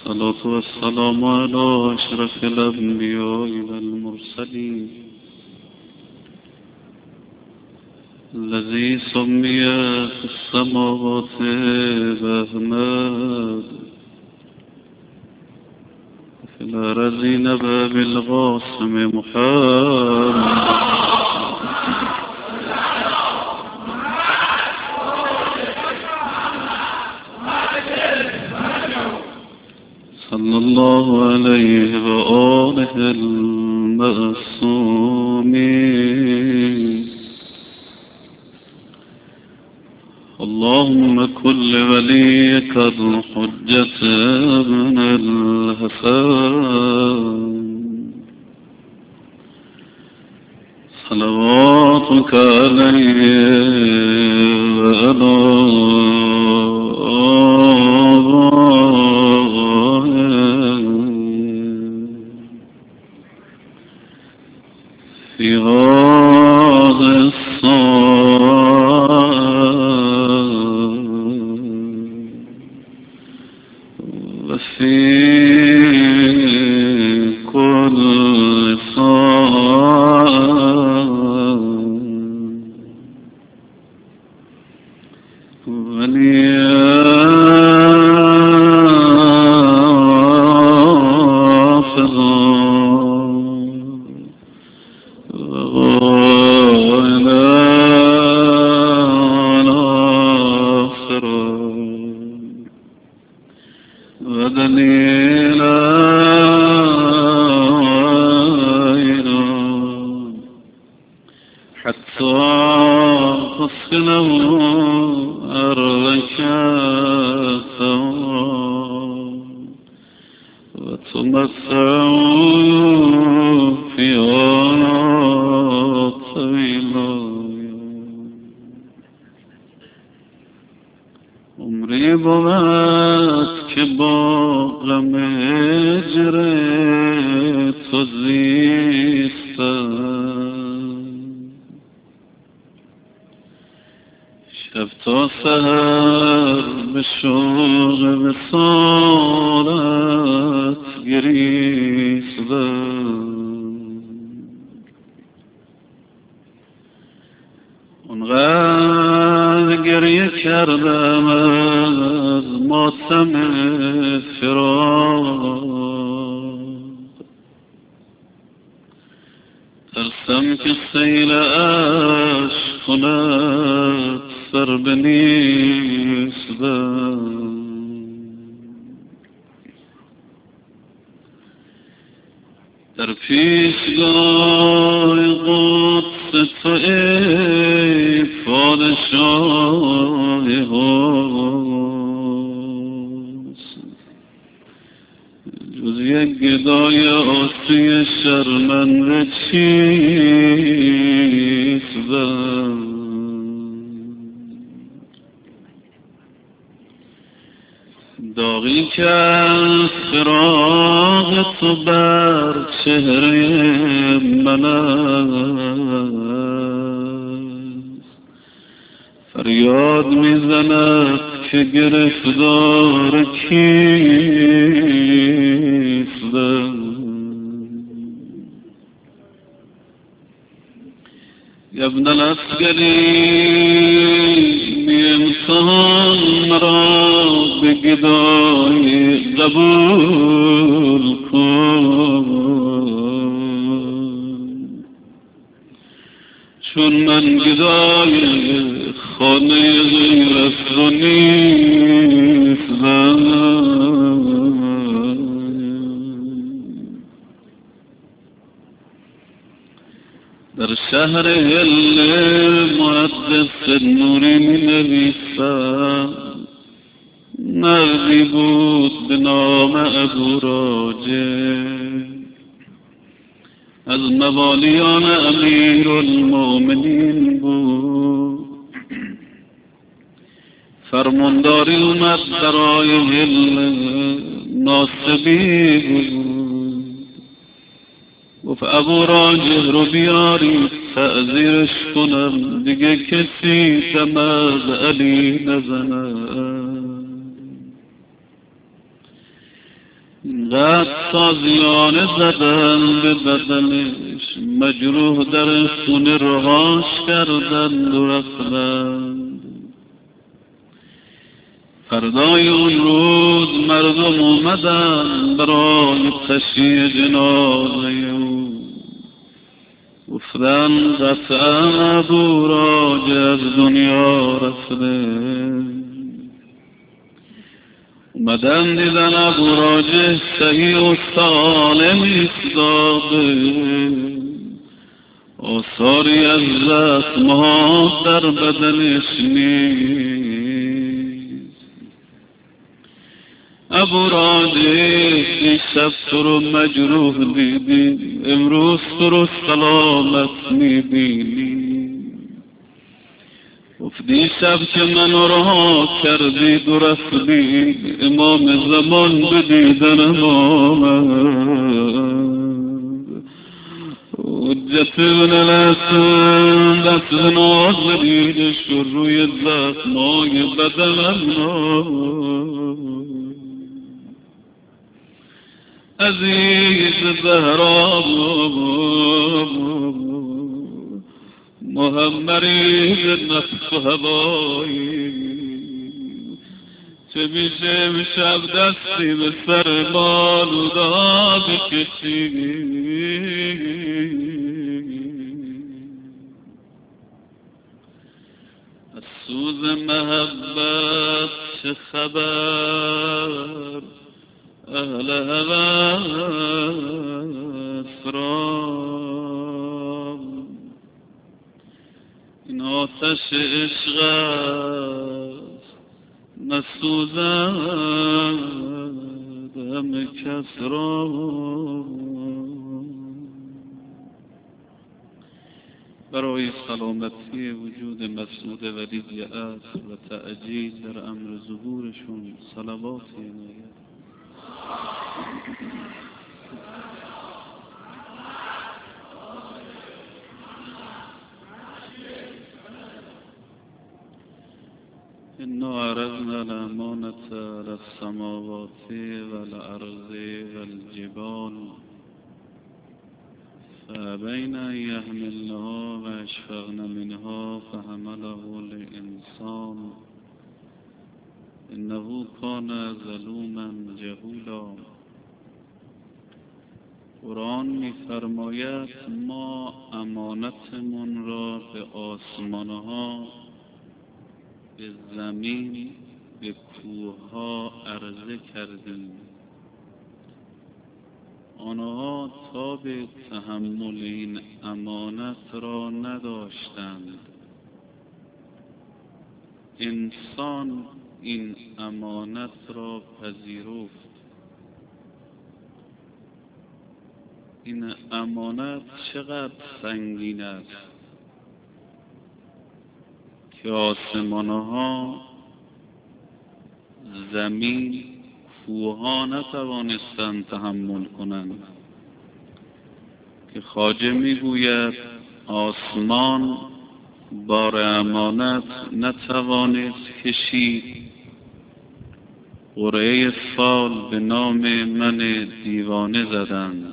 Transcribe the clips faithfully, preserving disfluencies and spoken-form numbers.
الصلاة والسلام على أشرف الأنبياء والمرسلين الذي سمي في السماوات بأحمد في الأراضين باب القاسم محمد صلى الله عليه وآله المعصومين. اللهم كل وليك الحجة ابن الحسن صلواتك عليه وعلى في هذا الصلاة وفي كل صلاة وليافظ ودليلا حتى تصله أرضك وتمتع فيها طويلا عمري بمات كبار مجرت وزيستان شب تا سهر بشوق بصالت گریستان اونقدر گریه کردم از ماتم فراق ترسم که سیل عشق کند سر بنیسبم در پیشگاه قدس تو ای پادشاه حسن جز یک گدای آسی شرمنده چیست بم داغی که از فراق تو بر چهره من است فریاد میزند که گرفتار کیستم ابن العسکری امتحان مرا به گدای قبول کن چون من گدای خانه غیرت رو نیستم در شهر هل مقدس نوری می نویسم مردی بود به نام ابو راجع از موالیان امیر المؤمنین بود فرمانداری اومد برای هل ناصبی بود گفت ابو راجع رو بیارید تعذیرش کنم دیگه کسی دم از علی نزنه اینقدر تازیانه زدن به بدنش، مجروح در خونه رهاش کردن و رفتن. فردای اون روز مردم اومدن برای تشییع جنازه او، گفتن قطعا ابوراجه از دنیا رفته. اومدن دیدن ابوراجه صحیح و سالم ایستاده، آثاری از زخم‌ها در بدنش نیست. ابوراجه دیشب تو رو مجروح دیدی، امروز تو رو سلامت میبینی. گفت دیشب که منو رها کردی و رفتی، امام زمان بدیدن آمد. حجت ابن الحسن دست ناز دیدش و روی زخمای بدنم ناز. عزیز زهرا محمدی نفس و هوایی، چه میشه امشب دستی به سر مالودا بکشی. از سوز محبت چه خبر اهل هوس را، این آتش عشق است نسوزد همه کس را. برای سلامتی وجود مسعود ولی عصر و تعجیل در امر ظهورشون صلوات عنایت. إنا عرضنا الأمانة على السماوات والأرض والجبال فأبين أن يحملنها وأشفقن منها فحمله الإنسان إنه كان ظلوما جهولا. قرآن می‌فرماید ما امانتمون را به آسمانها، به زمین، به کوهها عرضه کردیم. آنها تاب تحمل این امانت را نداشتند. انسان این امانت را پذیرفت. این امانت چقدر سنگین است که آسمانها، زمین، کوهها نتوانستند تحمل کنند. که خواجه میگوید آسمان بار امانت نتوانست کشید. قرعه فال به نام من دیوانه زدند.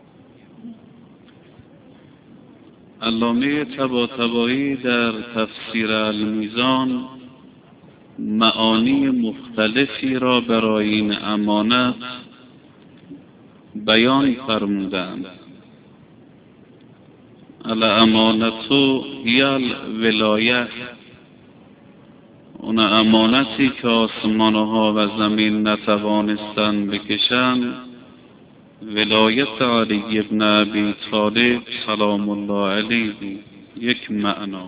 علامه طباطبایی در تفسیر المیزان معانی مختلفی را برای این امانت بیان فرمودند. الامانت هی الولایت، اون امانتی که آسمانها و زمین نتوانستند بکشند، ولایت علی ابن ابی طالب سلام الله علیه. یک معنا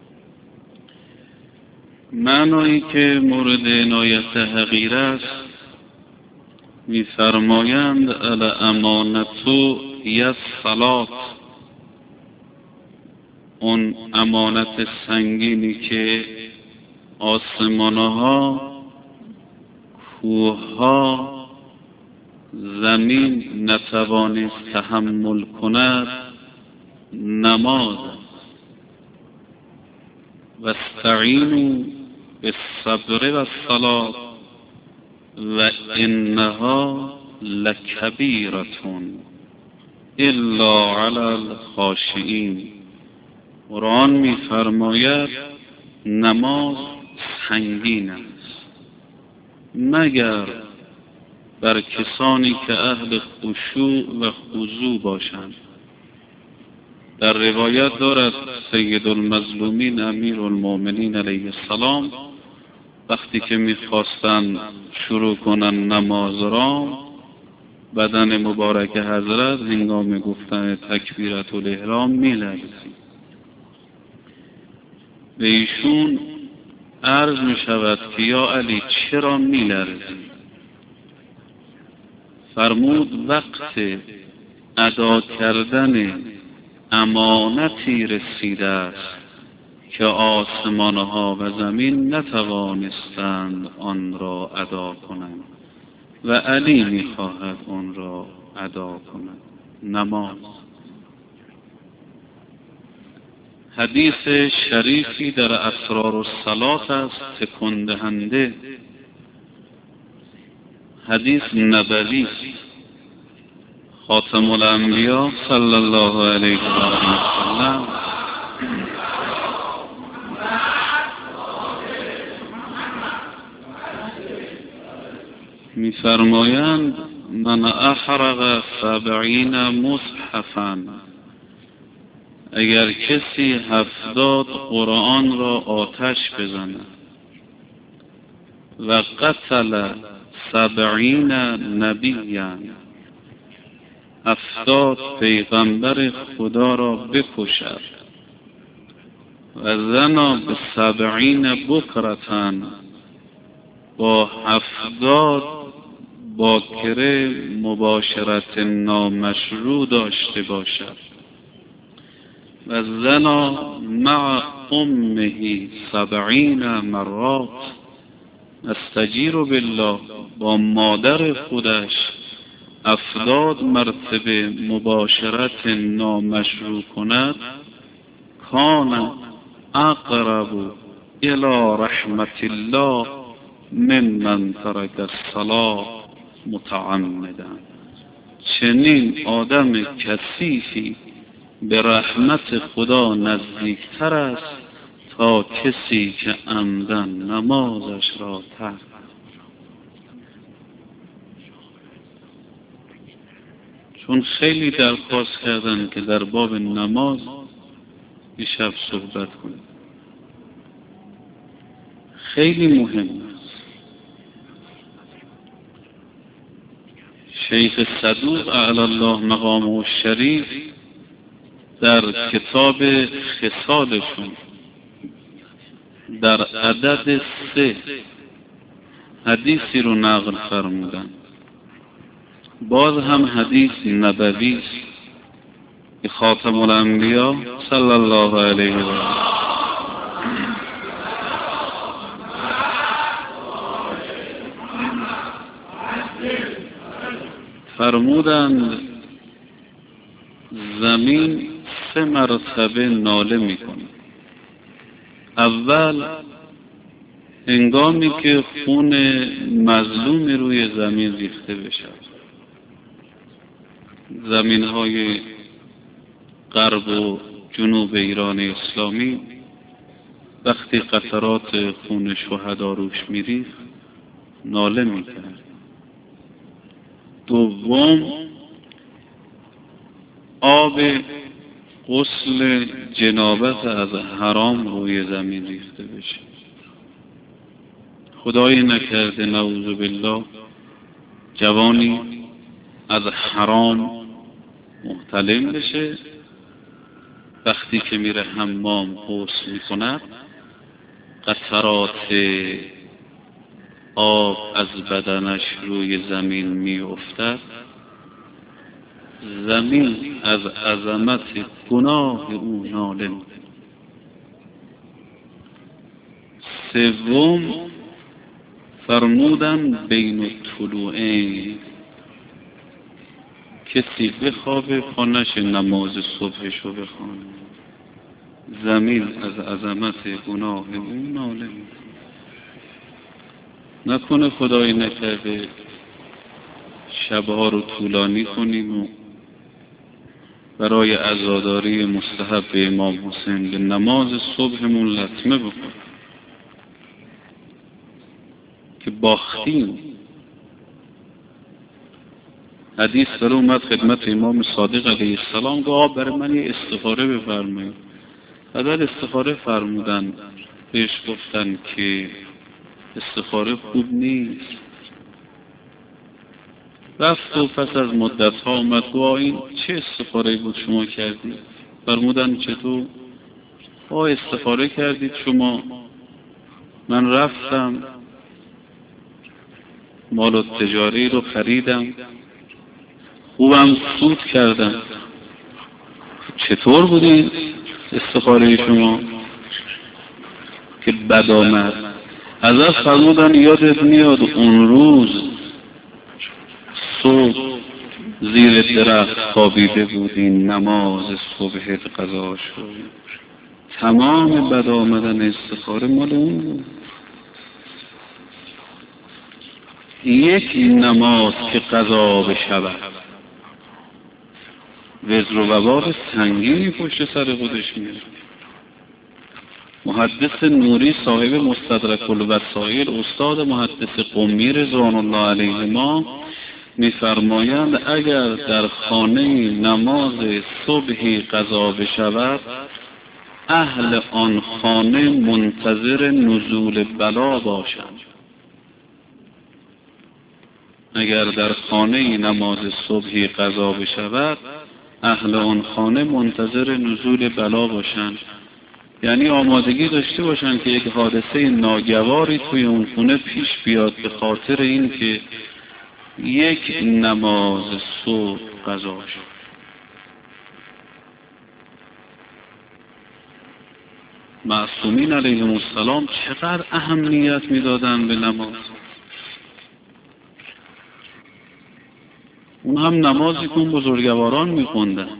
معنایی که مورد عنایت حقیر است، می‌فرمایند الامانت هی الصلات، اون امانت سنگینی که آسمانها، کوهها، زمین نتوانست تحمل کند، نماز. و استعینوا بالصبر و الصلاة و انها لکبیرة الا علی الخاشعین. قرآن می‌فرماید نماز سنگین است مگر بر کسانی که اهل خشوع و خضوع باشند. در روایت دارد سید المظلومین امیر المؤمنین علیه السلام وقتی که میخواستن شروع کنن نماز را، بدن مبارک حضرت هنگام گفتن تکبیرت الاحرام میلرزید. به ایشون عرض می شود که یا علی چرا میلرزید؟ فرمود وقت ادا کردن امانتی رسیده است که آسمانها و زمین نتوانستند آن را ادا کنند و علی میخواهد آن را ادا کند. نماز. حدیث شریفی در اسرار الصلاة است تکان دهنده. حدیث نبوی خاتم الانبیا صلی الله علیه و سلم می‌فرمایند من احرق سبعین مصحفا، اگر کسی هفتاد قرآن را آتش بزند و قتل سبعین نبیا، هفتاد پیغمبر خدا را بکشد و زنا به سبعین بکرتن، با هفتاد باکره مباشرت نامشروع داشته باشد و زنا مع امه سبعین مرات، استجیر بالله با مادر خودش هفتاد مرتبه مباشرت نامشروع کند، کان اقرب الی رحمت الله من من ترک الصلاة متعمدا. چنین آدم کثیفی به رحمت خدا نزدیکتر است تا کسی که عمدن نمازش را ترک. چون خیلی درخواست کردن که در باب نماز دیشب صحبت کنیم، خیلی مهم است. شیخ صدوق اعلی الله مقامه الشریف در کتاب خصالشون در عدد سه حدیثی رو نقل فرمودن، باز هم حدیث نبوی است که خاتم الانبیا صلی الله علیه و آله فرمودند زمین سه مرتبه ناله میکنه. اول هنگامی که خون مظلوم روی زمین ریخته بشه، زمین های غرب و جنوب ایران اسلامی وقتی قطرات خون شهدا روش میریخت ناله میکرد. دوم آب غسل جنابت از حرام روی زمین ریخته بشه. خدای نکرده نعوذ بالله جوانی از حرام محتلم بشه، وقتی که میره حمام غسل میکند قطرات آب از بدنش روی زمین میافتد، زمین از عظمت گناه او ناله می‌کند. سوم فرمودن بین الطلوعین، کسی بخوابه خانش نماز صبحشو بخوانه، زمین از عظمت گناه او ناله می‌کند. نکنه خدای نکرده شبها رو طولانی کنیم و برای عزاداری مستحب امام حسین به نماز صبحمون لطمه بکنیم که باختیم. حدیث در اومد خدمت امام صادق علیه السلام که آب برای من یه استخاره بفرمایید. بعد استخاره فرمودن، بهش گفتن که استخاره خوب نیست. رفت و پس از مدت ها اومد گفت این چه استخاره بود شما کردید؟ فرمودن چطور؟ آه استخاره کردید شما. من رفتم مال تجاری رو خریدم، خوبم سود کردم. چطور بودین استخاره شما که بد آمد؟ حضرت فرمودن یادت میاد اون روز صبح زیر درخت خوابیده بودین، نماز صبحت قضا شد. تمام بد آمدن استخاره مال اون بود. یک نماز که قضا بشود وزر و وبال سنگینی پشت سر خودش میاره. محدث نوری صاحب مستدرک الوسائل استاد محدث قمی رضوان الله علیهما می‌فرمایند اگر در خانه نماز صبحی قضا بشود اهل آن خانه منتظر نزول بلا باشند. اگر در خانه نماز صبحی قضا بشود اهل آن خانه منتظر نزول بلا باشند، یعنی آمادگی داشته باشند که یک حادثه ناگواری توی اون خونه پیش بیاد به خاطر این که یک نماز صبح قضا شد. معصومین علیهم السلام چقدر اهمیت میدادن به نماز. اون هم نمازی که اون بزرگواران میخوندن.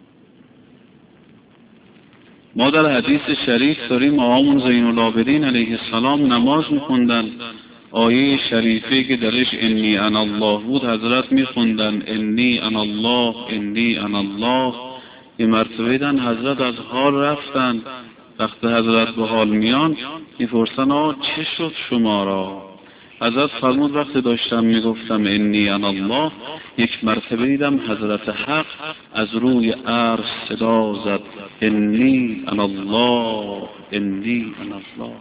ما در حدیث شریف داریم آقامون زین العابدین علیه السلام نماز میخوندن. آیه شریفه که درش انی انا الله بود حضرت میخوندن انی انا الله انی انا الله. یه مرتبه دیدن حضرت از حال رفتن. وقت حضرت به حال میان میپرسن آقا چه شد شما را؟ حضرت فرمود وقتی داشتم میگفتم انی انا الله یک مرتبه دیدم حضرت حق از روی عرش صدا زد انی انا الله انی انا الله.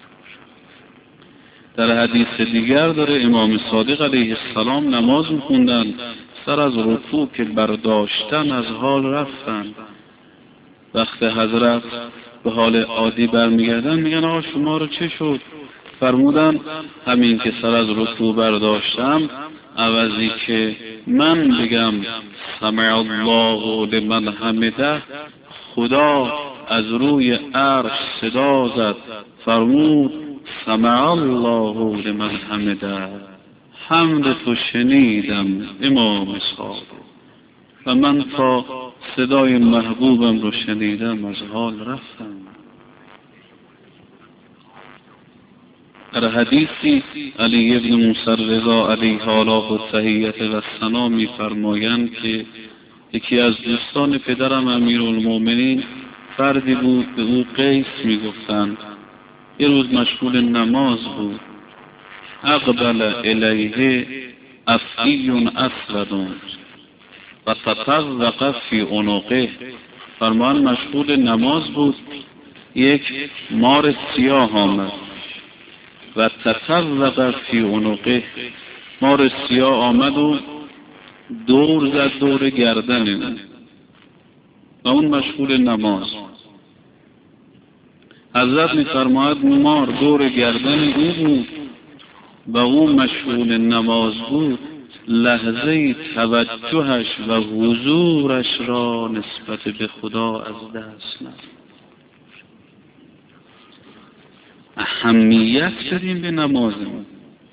در حدیث دیگر داره امام صادق علیه السلام نماز میخوندن، سر از رکوع که برداشتن از حال رفتن. وقت حضرت به حال عادی برمیگردن میگن آقا شما رو چه شد؟ فرمودن همین که سر از رکوع برداشتم عوضی که من بگم سمع الله لمن حمده خدا از روی عرش صدا زد فرمود سمع الله لمن حمده، حمد تو شنیدم امام صادق و من تا صدای محبوبم رو شنیدم از حال رفتم. در حدیثی علی ابن موسی رضا علیه آلاء التحیة و الثنا می‌فرمایند که یکی از دوستان پدرم امیرالمومنین فردی بود به او قیس میگفتند. یه روز مشغول نماز بود. اقبل الیه افعی اسود و تطرق فی عنقه. فرمان مشغول نماز بود، یک مار سیاه آمد و تطرق فی عنقه، مار سیاه آمد و دور زد دور گردن اون و اون مشغول نماز. حضرت می‌فرماید مار دور گردن او بود و او مشغول نماز بود. لحظه توجهش و حضورش را نسبت به خدا از دست نداد. اهمیت داریم به نمازمون.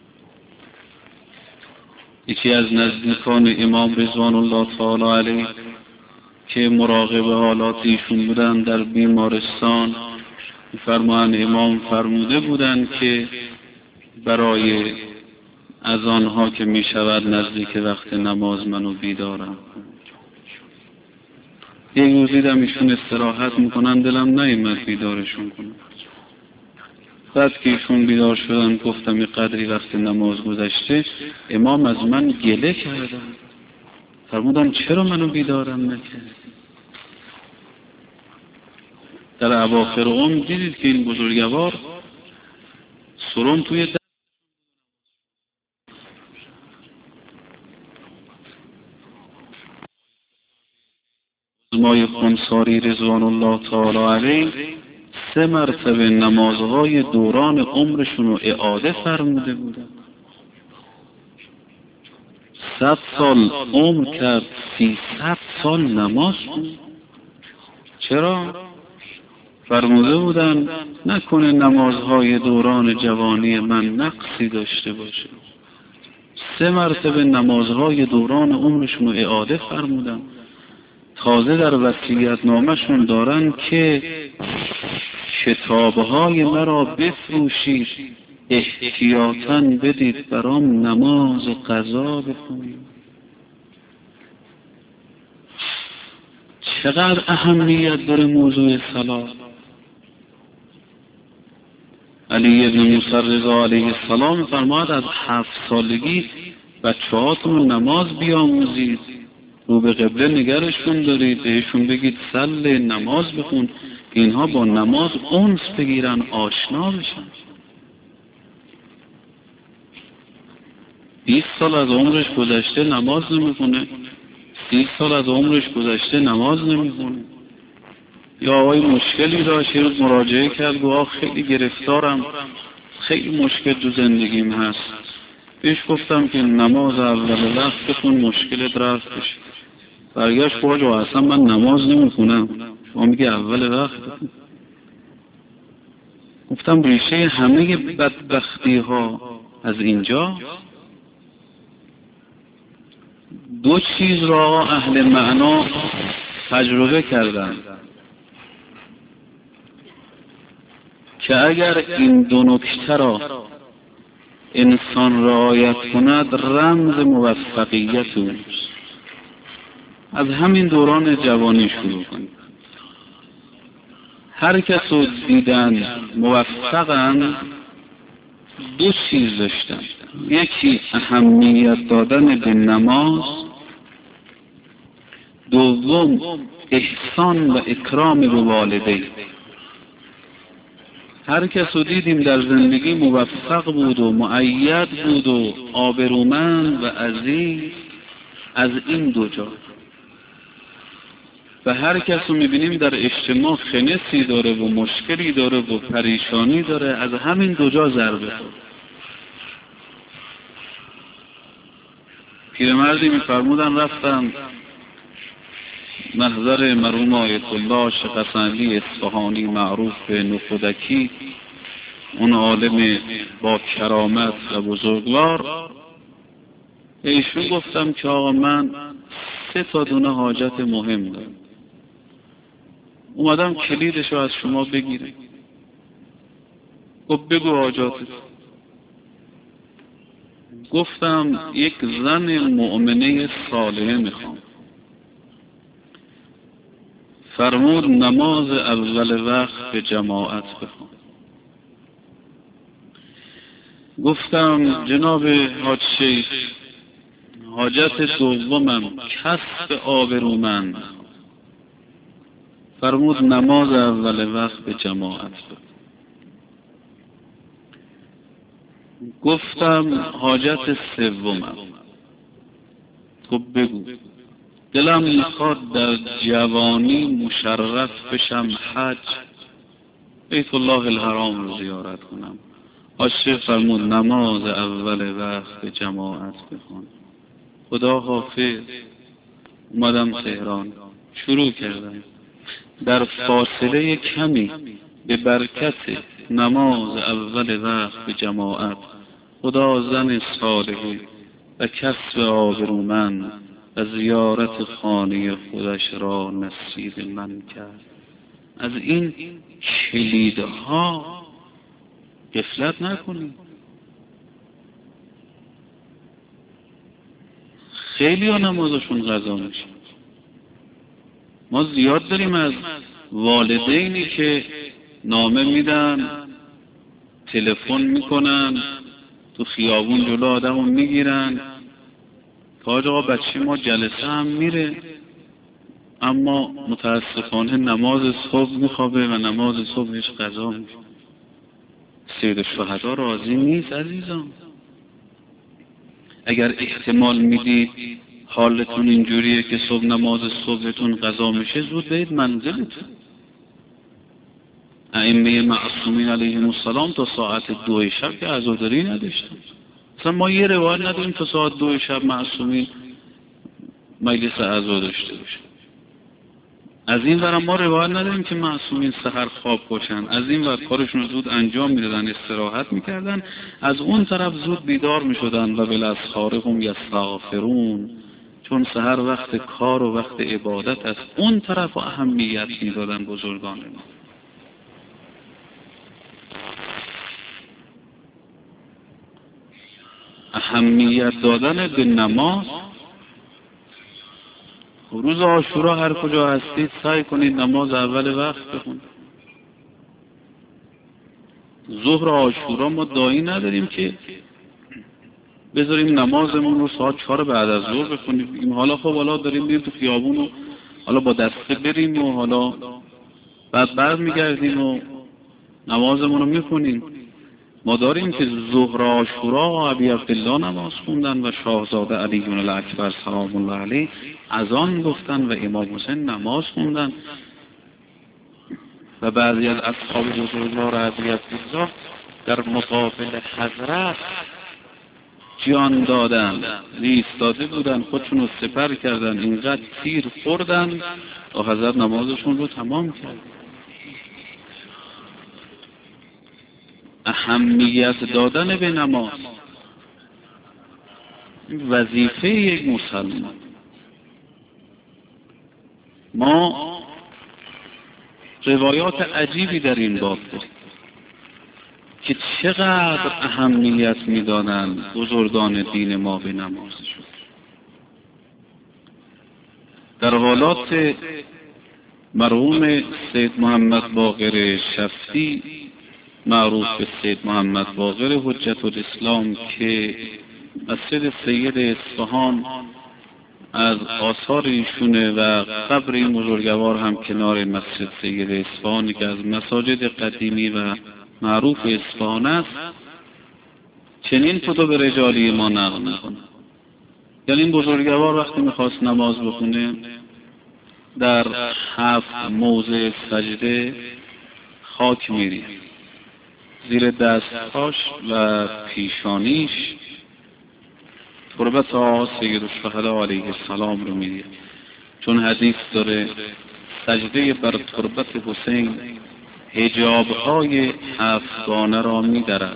یکی از نزدیکان امام رضوان الله تعالی علیه که مراقب حالات ایشون بودن در بیمارستان فرمان امام فرموده بودند که برای از آنها که می شود نزدیک وقت نماز منو بیدارم. یک روز دیدم ایشون استراحت میکنن، دلم نیامد بیدارشون کنم. بعد که ایشون بیدار شدن گفتم یه قدری وقت نماز گذشته، امام از من گله کردن. فرمودن چرا منو بیدارم نکرد؟ در اواخر عمر دیدید که این بزرگوار سرم توی در مای خونساری رضوان الله تعالی علیه سه مرتبه نمازهای دوران عمرشون رو اعاده فرموده بودن. صد سال عمر کرد، سیصد سال نماز بود. چرا؟ فرموده بودن نکنه نمازهای دوران جوانی من نقصی داشته باشه. سه مرتبه نمازهای دوران عمرشون رو اعاده فرمودن. تازه در وصیت نامشون دارن که کتابهای مرا بفروشید، احتیاطاً بدید برام نماز قضا بخونیم. چقدر اهمیت داره موضوع صلاة. علی ابن موسی رضا علیه السلام فرماد از هفت سالگی بچه‌هاتون نماز بیاموزید، رو به قبله نگرشون دارید، بهشون بگید صلی نماز بخون، اینها با نماز انس بگیرن، آشنا بشن. بیست سال از عمرش گذشته نماز نمیخونه، سی سال از عمرش گذشته نماز نمیخونه. یا آقای مشکلی داشت، یه روز مراجعه کرد، گفت خیلی گرفتارم، خیلی مشکل تو زندگیم هست. بهش گفتم که نماز اول وقت بخون مشکلت رفت بشه. برگشت گفت اصلا من نماز نمیخونم، شما میگه اول وقت بخون. گفتم ریشه همه بدبختی ها از اینجا. دو چیز را اهل معنا تجربه کردن که اگر این دو نکته را انسان رعایت کند رمز موفقیت اوست. از همین دوران جوانی شروع کنید. هر کس رو دیدن موفقن دو چیز داشتن. یکی اهمیت دادن به نماز، دوم احسان و اکرام به والدین. هر کس رو دیدیم در زندگی موفق بود و مؤید بود و آبرومند و عزیز از این دو جا. و هر کس رو میبینیم در اجتماع خنثی داره و مشکلی داره و پریشانی داره، از همین دو جا ضربه خورد. پیرمردی میفرمودن رفتم محضر مرحوم آیت الله شیخ حسن علی اصفهانی معروف به نخودکی، اون عالم با کرامت و بزرگوار. ایشون گفتم که آقا من سه تا دونه حاجت مهم دارم، اومدم کلیدشو از شما بگیرم. گفت بگو حاجاتت. گفتم یک زن مؤمنه صالحه میخوام. فرمود نماز اول وقت به جماعت بخوان. گفتم جناب حاج شیخ حاجت دومم کسب آبرومند. فرمود نماز اول وقت به جماعت بخوان. گفتم حاجت سومم. گفت بگو. دلم میخواد در جوانی مشرف بشم حج، بیت الله الحرام رو زیارت کنم. حاج فرمود نماز اول وقت به جماعت بخوان. خدا حافظ. اومدم تهران، شروع کردم در فاصله کمی به برکت نماز اول وقت به جماعت خدا زن صالحی و کسب آبرومند و زیارت خانه خودش را نصیب من کرد. از این کلیدها غفلت نکنید. خیلی ها نمازشون قضا میشه. ما زیاد داریم از والدینی که نامه میدن، تلفن میکنن، تو خیابون جلو آدمو میگیرن که آقا بچه ما جلسه هم میره، اما متاسفانه نماز صبح میخوابه و نماز صبحش قضا میشه. سید الشهدا راضی نیست عزیزان. اگر احتمال میدید حالتون اینجوریه که صبح نماز صبحتون قضا میشه، زود برید منزلتون. ائمه معصومین علیهم السلام تا ساعت دو شب که عزاداری نداشتن. مثلا ما یه روایت نداریم تا ساعت دو شب معصومین مجلس عزا داشته باشه. از این ور ما روایت نداریم که معصومین سحر خواب باشن. از این ور کارشون رو زود انجام میدادن، استراحت میکردن، از اون طرف زود بیدار میشدن و بالاسحار هم یستغفرون، چون سحر وقت کار و وقت عبادت است. اون طرف اهمیت میدادن بزرگان ما. اهمیت دادن به نماز. روز عاشورا هر کجا هستید سعی کنید نماز اول وقت بخونید. ظهر عاشورا ما دایی نداریم که بذاریم نمازمون رو ساعت چهار بعد از ظهر بخونیم. حالا خب حالا داریم میریم تو خیابون و حالا با دسته بریم و حالا بعد بعد میگردیم و نمازمون رو میخونیم. ما داریم که ظهر عاشورا و ابی عبدالله نماز خوندن و شاهزاده علی الاکبر سلام الله علیه اذان گفتن و امام حسین نماز خوندن و بعضی از اصحاب بزرگوار ابی عبدالله در مقابل حضرت جان دادن، ایستاده بودن، خودشون رو سپر کردن، اینقدر تیر خوردن تا حضرت نمازشون رو تمام کرد. اهمیت دادن به نماز وظیفه یک مسلمان. ما روایات عجیبی در این باب داریم که چقدر اهمیت میدادن بزرگان دین ما به نمازشون. در حالات مرحوم سید محمد باقر شفتی، معروف به سید محمد باقر حجت الاسلام، که مسجد سید اصفهان از آثار ایشونه و قبر این بزرگوار هم کنار مسجد سید اصفهان که از مساجد قدیمی و معروف اصفهان است، چنین کتب رجالی ما نقل میکنه. یعنی این بزرگوار وقتی میخواست نماز بخونه در هفت موضع سجده خاک میری، زیر دستهاش و پیشانیش تربت آقا سید الشهدا علیه السلام رو میدید، چون حدیث داره سجده بر تربت حسین حجابهای هفتگانه را میدرد.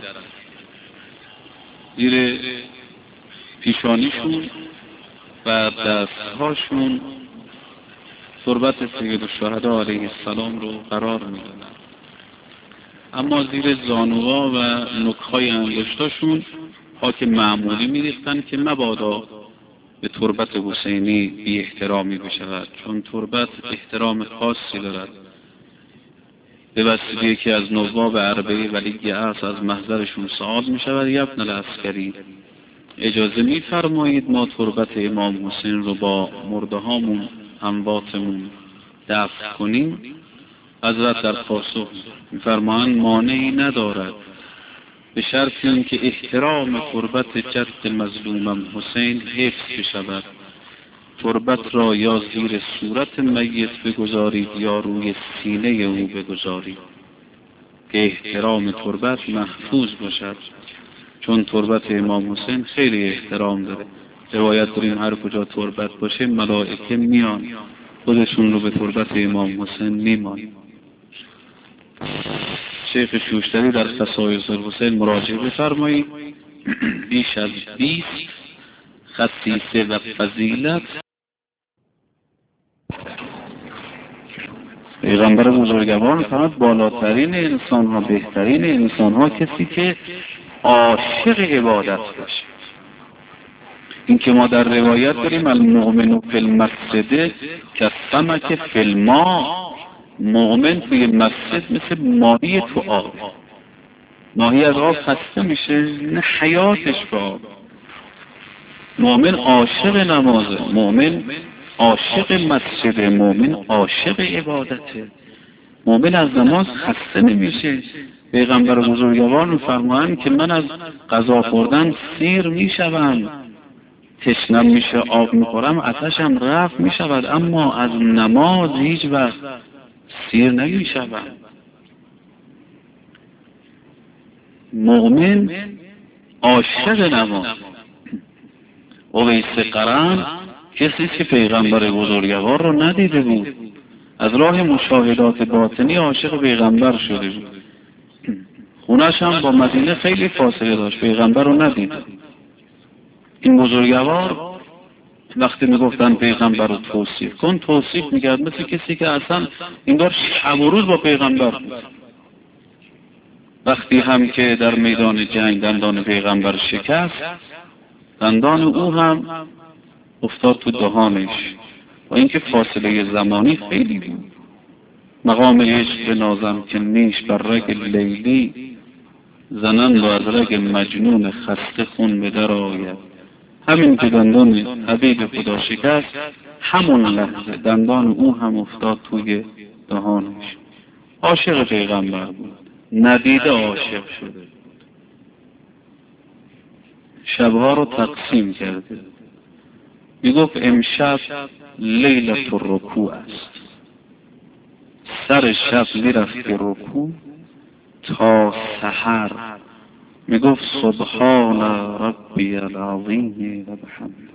زیر پیشانیشون و دستهاشون تربت سید الشهدا علیه السلام رو قرار میدادن، اما زیر زانوها و نوک‌های انگشتاشون خاک معمولی میریختن که مبادا به تربت حسینی بی احترامی بشود، چون تربت احترام خاصی دارد. به وسیله که از نواب اربعه ولی عصر از محضرشون سوال میشود: ابن العسکری، اجازه میفرمایید ما تربت امام حسین رو با مرده هامون امواتمون دفن کنیم؟ حضرت در پاسخ میفرمایند مانعی ندارد، به شرط اینکه احترام تربت جد مظلومم حسین حفظ بشود. تربت را یا زیر صورت میت بگذارید یا روی سینه او بگذارید که احترام تربت محفوظ باشد، چون تربت امام حسین خیلی احترام داره. روایت داریم هر کجا تربت باشه ملائکه میان خودشون رو به تربت امام حسین میمان. شیخ شوشتری در خصایص الحسین مراجعه بفرمایید. بیش از بیست خصیصه و فضیلت پیغمبر بزرگوار فقط بالاترین انسان ها، بهترین انسان ها کسی که عاشق عبادت باشه. این که ما در روایت داریم المؤمن فی المسجد کالسمک فی الماء، مؤمن توی مسجد مثل ماهی تو آب. ماهی از آب خسته میشه؟ نه، حیاتش به آب. مؤمن عاشق نمازه، مؤمن عاشق مسجد، مؤمن عاشق عبادته، مؤمن از نماز خسته نمیشه. پیغمبر بزرگوار می‌فرمایند که من از غذا خوردن سیر میشوم، تشنم میشه آب میخورم، آتشم رفع میشود، اما از نماز هیچ وقت سیر نمیشوم. مؤمن عاشق نماز. اویس قرن کسی که پیغمبر بزرگوار رو ندیده بود، از راه مشاهدات باطنی عاشق پیغمبر شده بود. خونش هم با مدینه خیلی فاصله داشت، پیغمبر رو ندید. این بزرگوار وقتی میگفتن پیغمبر رو توصیف کن، توصیف میکرد مثل کسی که اصلا انگار شب و روز با پیغمبر بود. وقتی هم که در میدان جنگ دندان پیغمبر شکست، دندان او هم افتاد تو دهانش، و اینکه فاصله زمانی خیلی بود. مقام عشق بنازم که نیش بر رگ لیلی، زنند و از رگ مجنون خسته خون به در آید. همین که دندان حبیب خدا شکست، همون لحظه دندان او هم افتاد توی دهانش. عاشق پیغمبر بود، ندیده عاشق شده. شبها رو تقسیم کرده، میگفت امشب لیلت الرکوع است. سر شب میرفت به رکوع تا سحر، میگفت سبحان ربی العظیم و بحمده.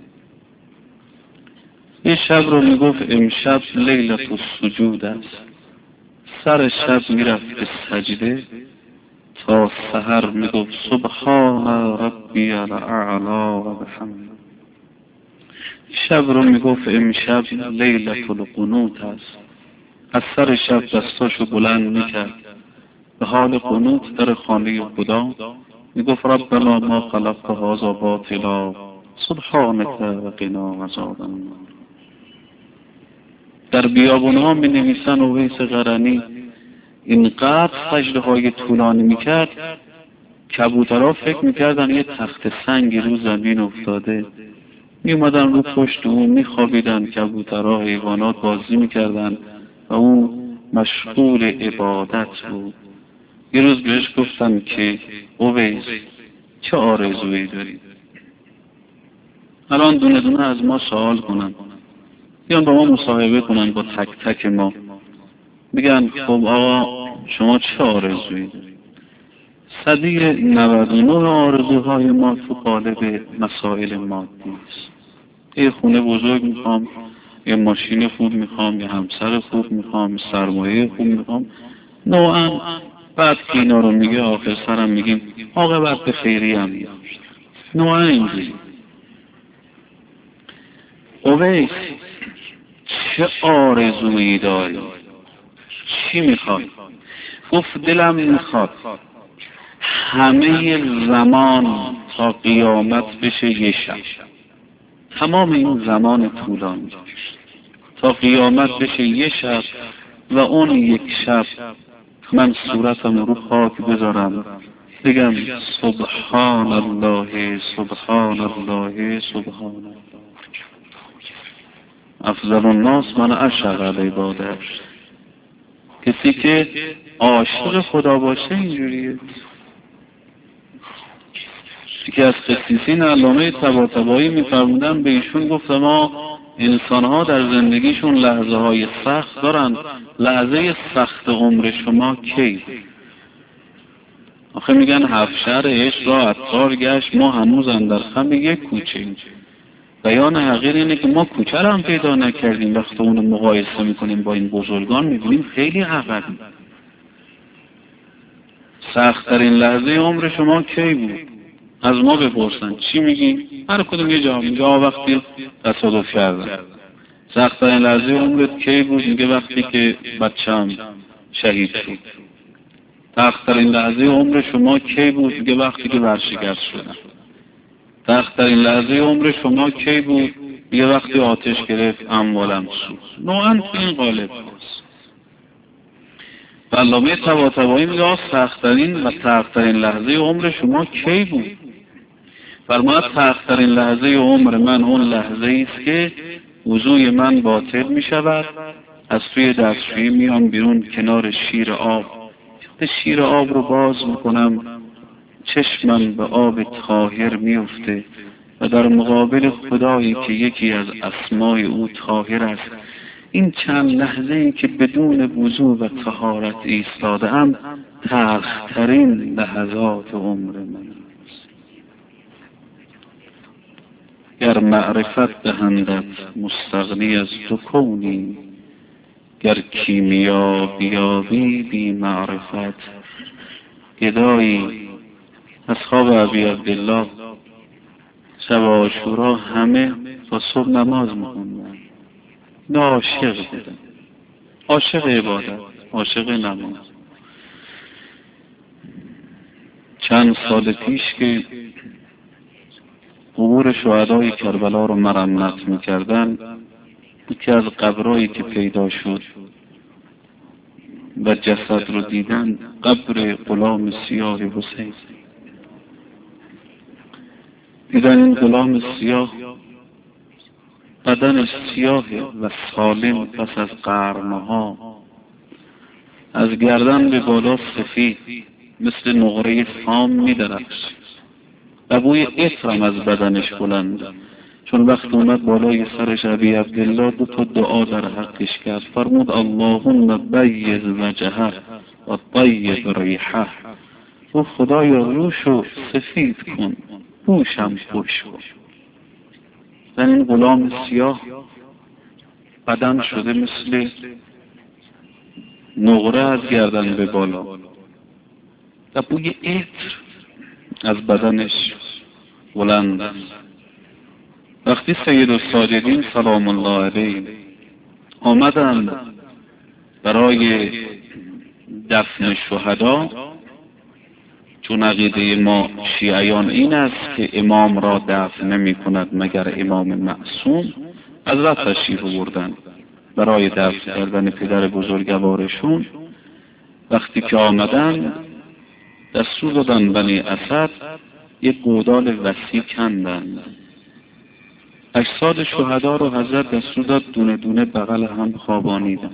این شب رو میگفت امشب لیلت السجود است. سر شب میرفت به سجده تا سحر، میگفت سبحان ربی الاعلی و بحمده. شب رو میگفت امشب لیلت القنوت است. از سر شب دستاشو بلند میکرد به حال قنوت در خانه خدا، میگفت ربنا ما خلقت هذا باطلا سبحانك و قنا عذاب النار. در بیابونها می نویسن اویس قرنی اینقدر سجده‌های طولانی میکرد، کبوترها فکر میکردن یه تخت سنگی رو زمین افتاده، می اومدن رو پشت اون میخوابیدن. کبوترها، حیوانات بازی میکردن و اون مشغول عبادت بود. یه روز بهش گفتن که اویس چه آرزویی داری؟ الان دونه دونه از ما سوال کنن، بیان با ما مصاحبه کنن با تک تک ما، بگن خب آقا شما چه آرزویی داری؟ صدی نود و نه آرزوهای ما تو قالب مسائل مادی است. یه خونه بزرگ میخوام، یه ماشین خوب میخوام، یه همسر خوب میخوام، سرمایه خوب میخوام. نوعا بعد که اینا رو میگه آخر سرم میگیم عاقبت به خیری هم میگم. نوعا اینجوری. اویس چه آرزویی داری؟ چی میخوای؟ گفت دلم میخواد همه زمان تا قیامت بشه یه شب، تمام این زمان طولانی تا قیامت بشه یه شب، و اون یک شب من صورتم رو خاک بذارم بگم سبحان الله سبحان الله سبحان الله. افضل الناس من عشق العباده. کسی که عاشق خدا باشه اینجوریه. که از قسیسین علامه طباطبایی می‌فرمودن، به ایشون گفتم ما انسان‌ها در زندگیشون لحظه های سخت دارن، لحظه سخت عمر شما کی؟ آخه میگن هفت شهر عشق را عطار گشت، ما هنوز اندر خم یک کوچه ایم. بیان حقیر اینه که ما کوچه را هم پیدا نکردیم. وقتی اون مقایسه میکنیم با این بزرگان میبینیم خیلی عقبیم. سخت‌ترین لحظه عمر شما کی بود؟ از ما بپرسن چی میگیم؟ هر کدوم یه جا میگه وقتی تصادف کردم. سخت‌ترین لحظه عمرت کی بود؟ میگه وقتی که بچه‌م شهید شد. سخت‌ترین لحظه عمر شما کی بود؟ میگه وقتی که ورشکست شدم. سخت‌ترین لحظه عمر شما کی بود؟ یه وقتی آتش گرفت اموالم سوخت. نوعاً تو این قالب هست. علامه طباطبایی میگه سخت‌ترین و تلخ‌ترین لحظه عمر شما کی بود؟ فرماید سخت‌ترین لحظه عمر من اون لحظه است که وضوی من باطل می شود، از توی دستشویی میام بیرون کنار شیر آب، شیر آب رو باز میکنم، چشمم به آب طاهر میفته و در مقابل خدایی که یکی از اسمای او طاهر است. این چند لحظه ای که بدون وضو و طهارت ایستاده ام تلخ‌ترین لحظات عمر من است. گر معرفت دهندت مستغنی از تو کونی، گر کیمیا بیابی بی معرفت. گدایی اصحاب ابی عبدالله شب عاشورا همه تا صبح نماز می‌خوندن. نه عاشق بودن، عاشق عبادت، عاشق نماز. چند سال پیش که قبور شهدای کربلا رو مرمت می‌کردن، یکی از قبرهایی که پیدا شد و جسد رو دیدن قبر غلام سیاه حسین. دیدن این غلام سیاه بدنش سیاه و سالم پس از قرنها، از گردن به بالا سفید مثل نقره سام می‌درخش و بوی عطرم از بدنش بلند. چون وقت اومد بالای سرش ابی عبدالله دو تا دعا در حقش کرد. فرمود اللهم بیض وجهه و طیب ریحه. او خدایا روشو سفید کن، بوشم خوش کن. و این غلام سیاه بدن شده مثل نقره از گردن به بالا و بوی عطر از بدنش بلند است. وقتی سید الساجدین سلام الله علیه آمدند برای دفن شهدا، چون عقیده ما شیعیان این است که امام را دفن نمی کند مگر امام معصوم، حضرت تشریف آوردند برای دفن کردن پدر بزرگوارشون. وقتی که آمدن دستور دادن بنی اسد یک گودال وسیع کندند. اجساد شهدا رو حضرت دستور داد دونه دونه بغل هم خوابانیدن.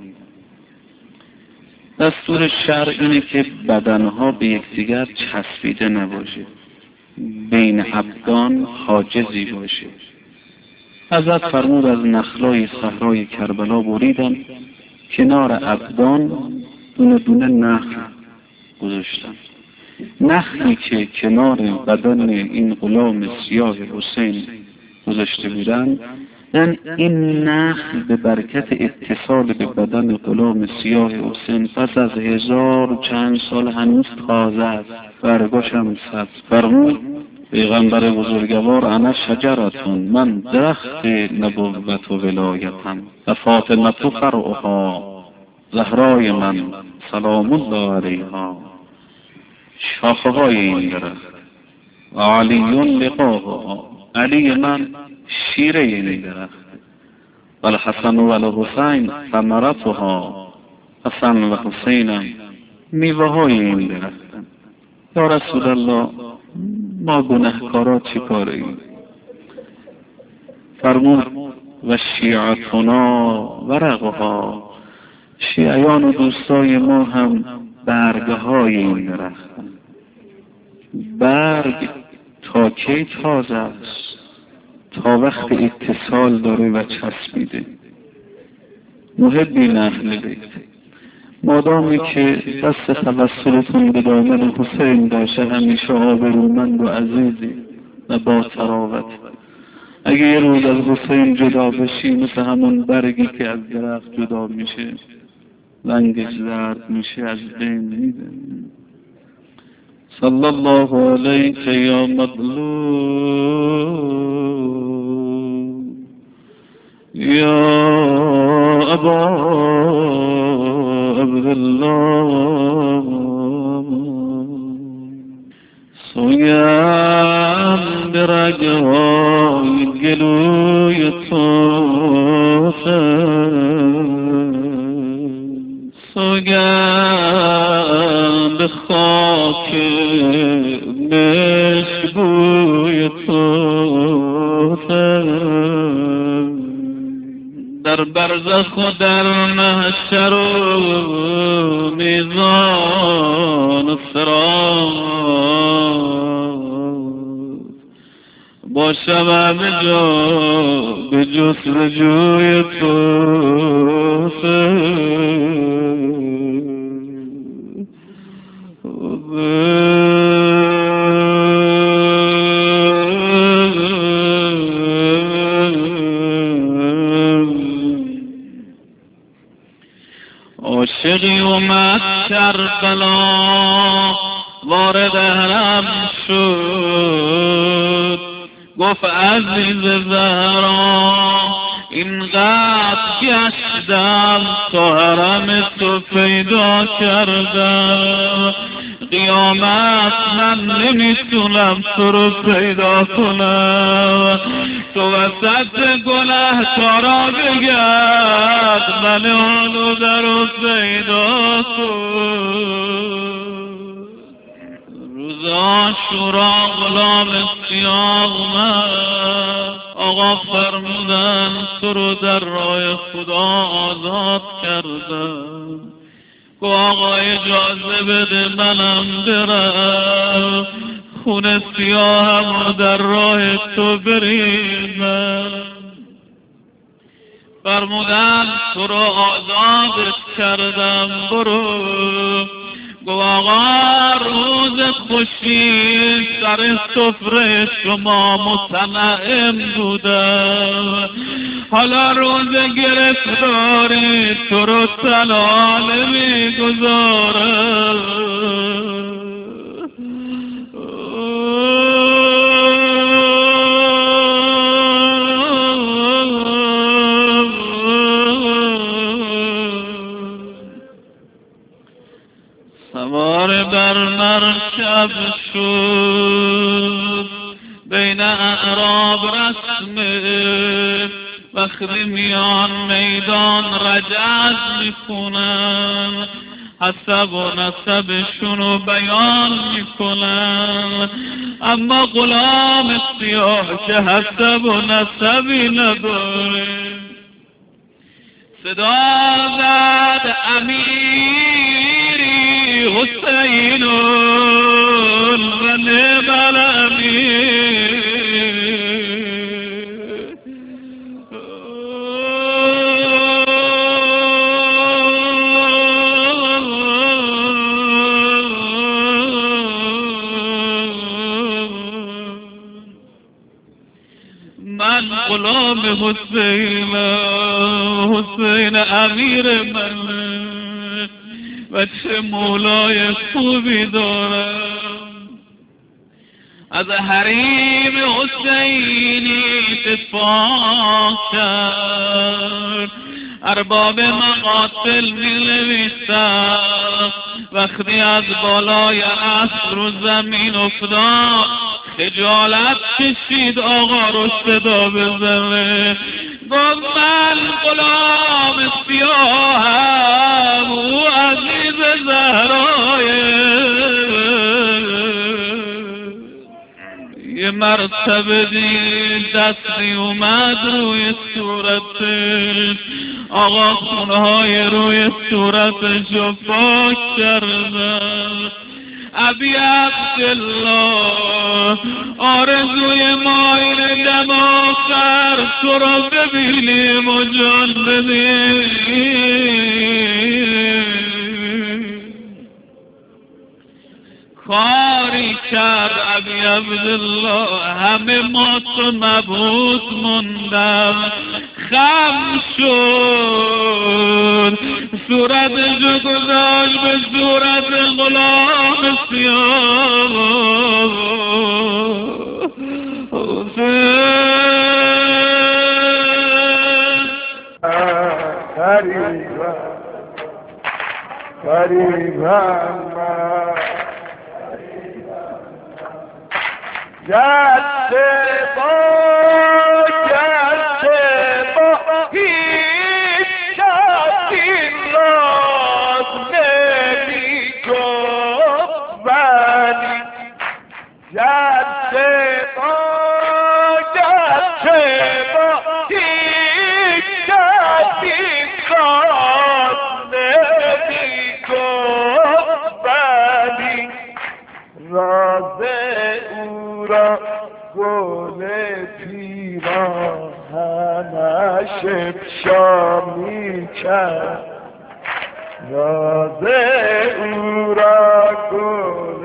دستور شرع اینه که بدنها به یکدیگر چسبیده نباشه، بین ابدان حاجزی باشه. حضرت فرمود از نخلای صحرای کربلا بریدن، کنار ابدان دونه دونه نخل گذاشتن. نخلی که کنار بدن این غلام سیاه حسین گذاشته بودن، یعنی این نخل به برکت اتصال به بدن غلام سیاه حسین پس از هزار و چند سال هنوز تازه است، برگاش هم سبز. فرمود پیغمبر بزرگوار انا شجرتون، من درخت نبوت و ولایتم و فاطمه فرعها، زهرای من سلام الله علیها شاخه‌های این درخت، و علی لقاها، علی من شیره این درخت، و الحسن و الحسین ثمرتها، حسن و حسینم میوه های این درخت. یا رسول الله ما گناهکارا چی کاره ایم؟ فرمود و شیعتنا ورقها، شیعیان و دوستای ما هم برگه های این درخت. برگ تا کی تازه است؟ تا وقت اتصال داره و چسبیده. محبین اهل بیت، مادامی که دست توسلتون به دامن حسین باشه همیشه آبرومند و عزیزی و با تراوت. اگه یه روز از حسین جدا بشی مثل همون برگی که از درخت جدا میشه رنگش زرد میشه، از بین میده. صلی الله علیک یا مظلوم یا ابا عبدالله، سویم برگه میگویم به خاک مشکبوی تو در برزخ و در محشر و میزان و صراط باشم همه جا به جستجوی تو عاشقی اومد کربلا وارد حرم شد گفت عزیز زهرا اینقدر گشتم تا حرم تو پیدا کردم قیامت من نمیتونم تو رو پیدا کنم تو وسط گناهکارا بگرد من اونو در رو پیدا کن روز عاشورا غلام سیاه اومد آقا فرمودن تو رو در راه خدا آزاد کردن گو آقا اجازه بده منم برم خون سیاهم رو در راه تو بریزم فرمودن تو رو آزاد کردم برو گو آقا روز خوشی سر سفره شما متنعم بودم حالا روز گرفتاری تو رو تنها نمیگذارم سوار بر مرکب شد بین اعراب رسمه وقتی میان میدان رجز میکنن حسب و نسبشونو بیان میکنن اما غلام سیاه که حسب و نسبی نداره صدا زد امیری حسین و نعم الامیر من غلام حسین حسین امیر من و چه مولای خوبی دارم از حریم حسینی دفاع کرد ارباب مقاتل می نویسند وقتی از بالای اسب رو زمین افتاد خجالت کشید آقا رو صدا بزنه گفت من غلام سیاهم او عزیز زهرایه یه مرتبه دید دستی اومد روی صورتش آقا خونهای روی صورتش رو پاک کردن ابی عبدالله آرزوی ما این دم آخر تو را ببینیم و جان بدیم کاری کرد ابی عبدالله همه ما تو مبهوت موندم خم شد صورتشو گذاشت به صورت غلام سیاه قریبا قریبا جسته با جسته با هیچ کسی لازم میخواد نمیگفت ولی راز او را گل پیراهنش افشا میکرد راز او را گل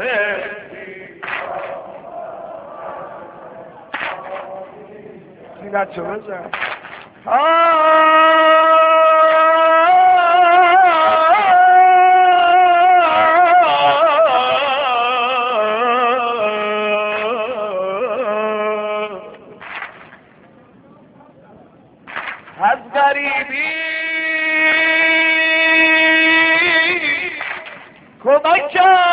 سینت چه بزن از غریبی کمک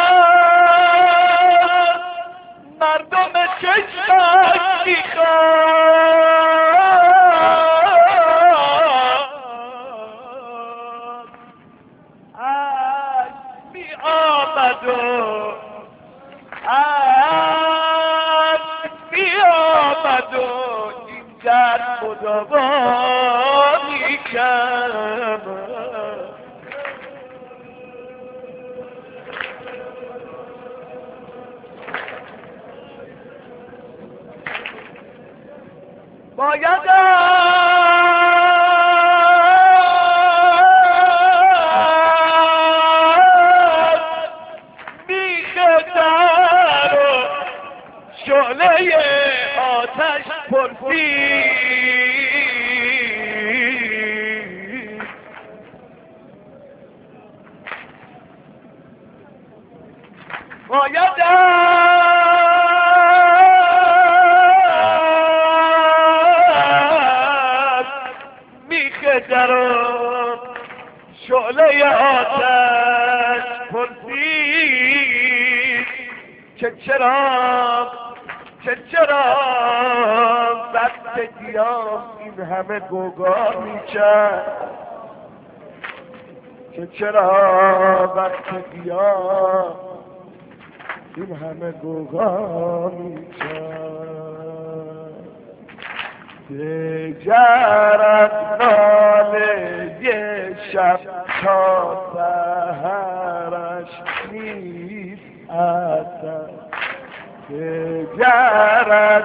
کرد مردم چشمش میخواد از می آمد و از می آمد و این درد مداوا میکرد باید میخ در و شعله آتش پرسید باید در شعله آتش پرسید که چرا که چرا بستگیام این همه گوگا میکرد که چرا بستگیام این همه گوگا میکرد دگر از ناله شب تا سحرش نیست اثر دگر از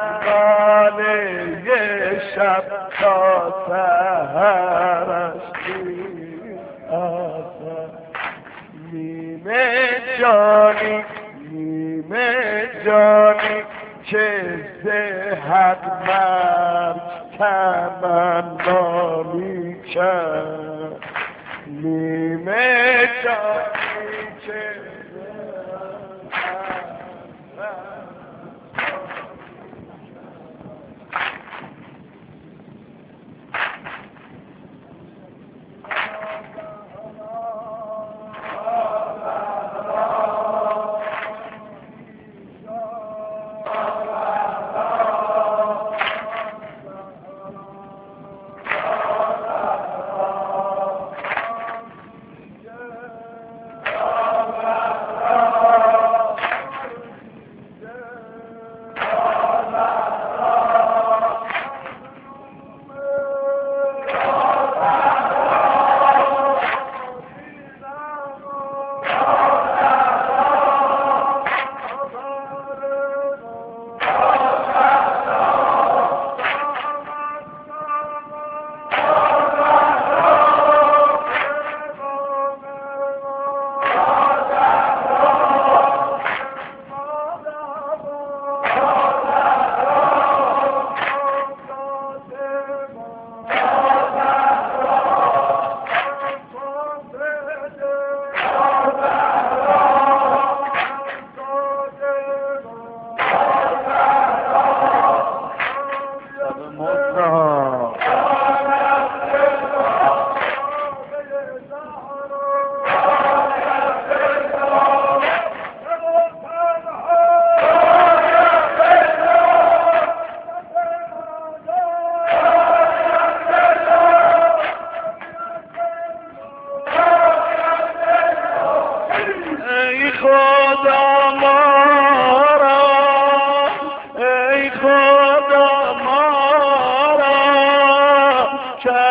ناله شب تا سحرش نیست اثر نیمه جانی نیمه جانی که زهد مرد تمنا میکرد نیمه جانی که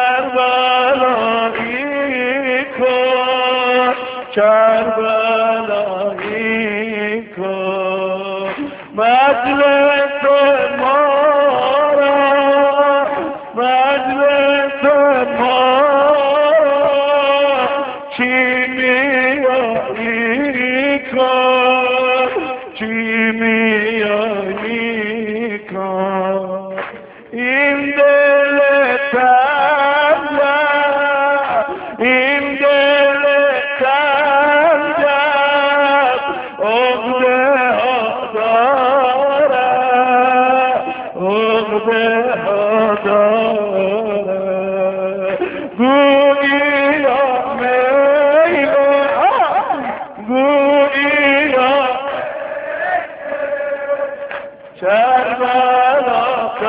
کربلایی کن کربلایی کن مجلس ما را مجلس ما کیمیایی کن کیمیایی کن این دل تنگ این دل تنگ عقده ها دارد عقده ها دارد گویی یا میله گویی یا کربلا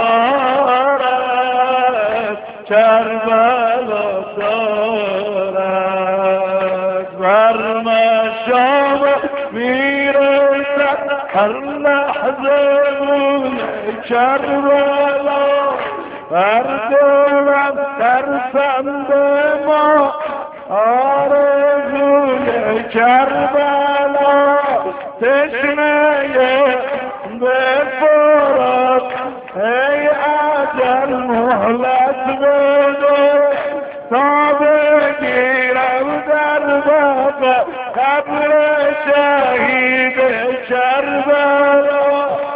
دارد کربلا دارد بر مشام میرسد هر لحظه روی کربلا هر دلم ترسند ما آرزوی کربلا تشنه بفرق ای اجل مهلت بده تا بگیرم در باب قبر شهید کربلا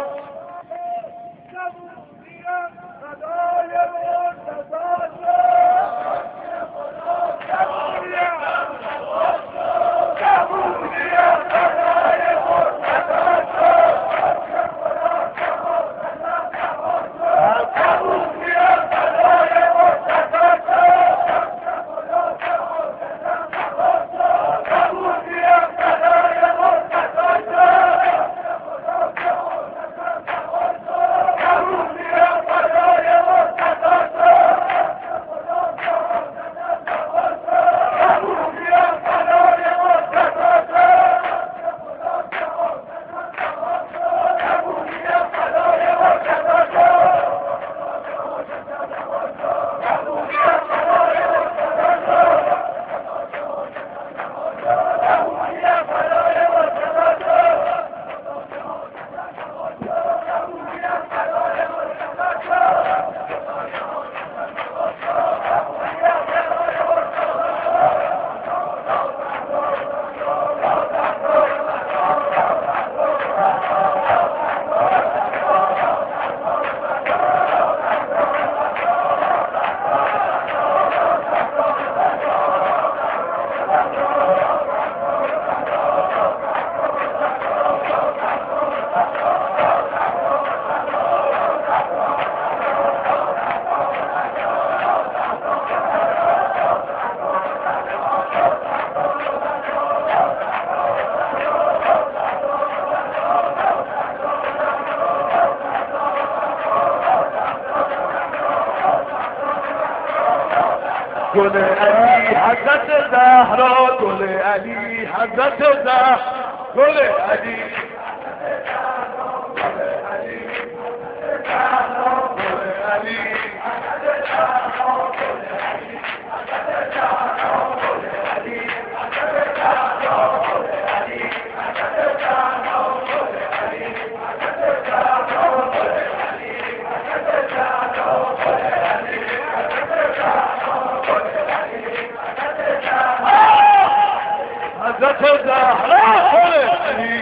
گل علی حضرت زهرا گل علی حضرت زهرا گل علی حضرت زهرا گل علی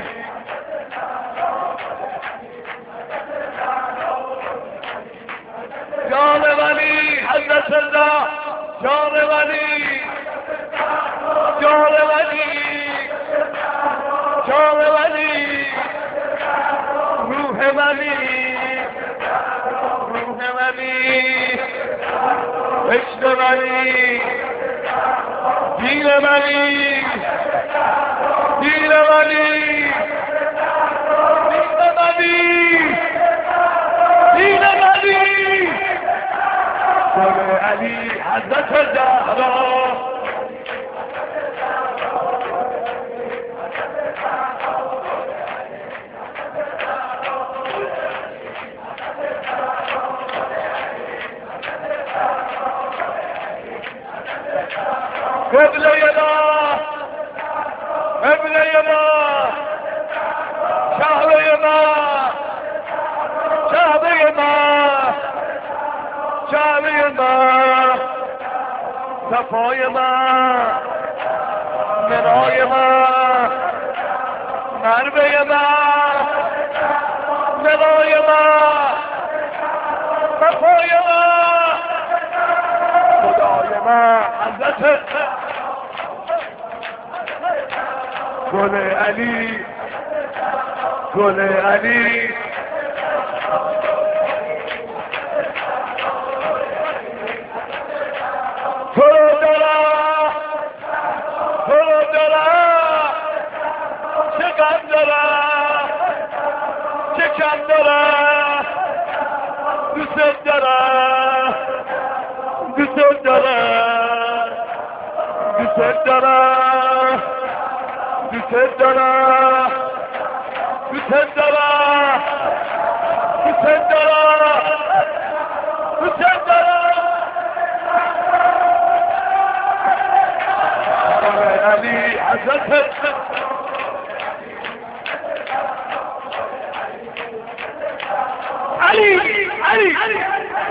جان ولی حضرت زهرا جان ولی جان ولی جان ولی روح ولی روح ولی عشق ولی دین ولی دین ولی دین ولی دین ولی گل علی حضرت زهرا قبله ما قبله ما کعبه ما کعبه ما کعبه ما صفای ما منای ما مربه ما منای ما صفای ما خدای ما حضرت گل علی گل علی تو رو دارم تو رو دارم چه غم دارم چه کم دارم دوست دارم دوست دارم دوست دارم دوست دارم دوست دارم دوست دارم دوست دارم علی حضرت علی علی علی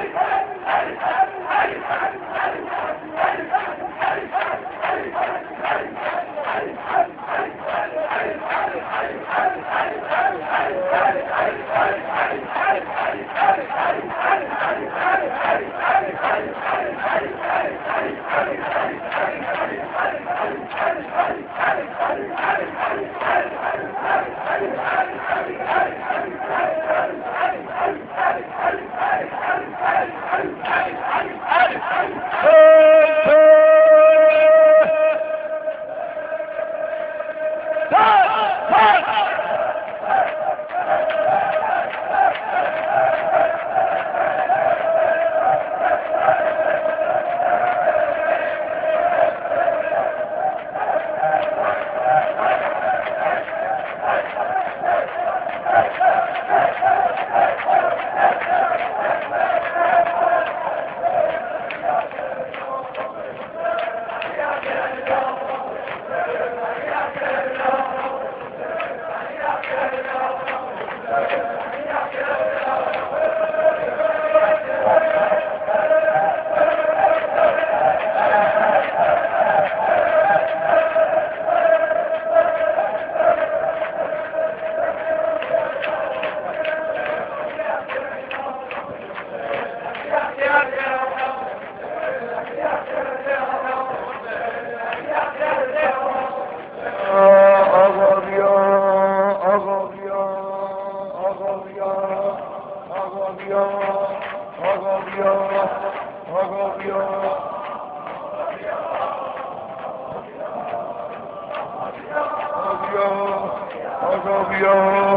آقا بیا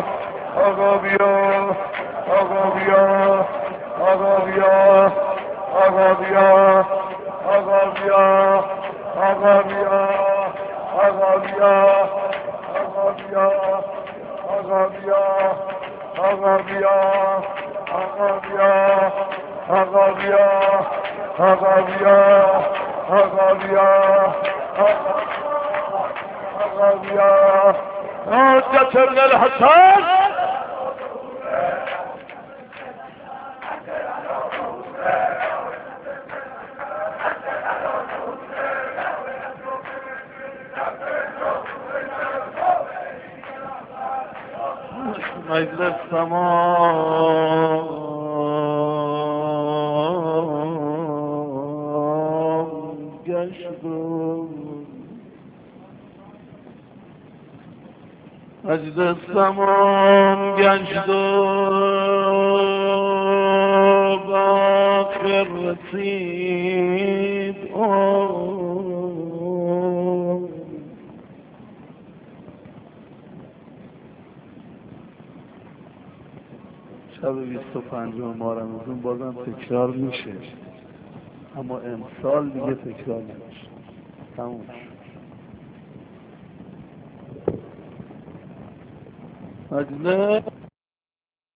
آقا بیا آقا بیا آقا بیا آقا بیا آقا بیا آقا بیا آقا بیا آقا بیا آقا بیا آقا بیا آقا بیا آقا بیا آقا بیا آقا بیا آقا بیا حجة ابن الحسن مجلس تمام گشت مجلس تمام گشت و آخر رسید شب بیست و پنجم ماه رمضان بازم تکرار میشه، اما امسال دیگه تکرار نمیشه. تموم شد. مجلس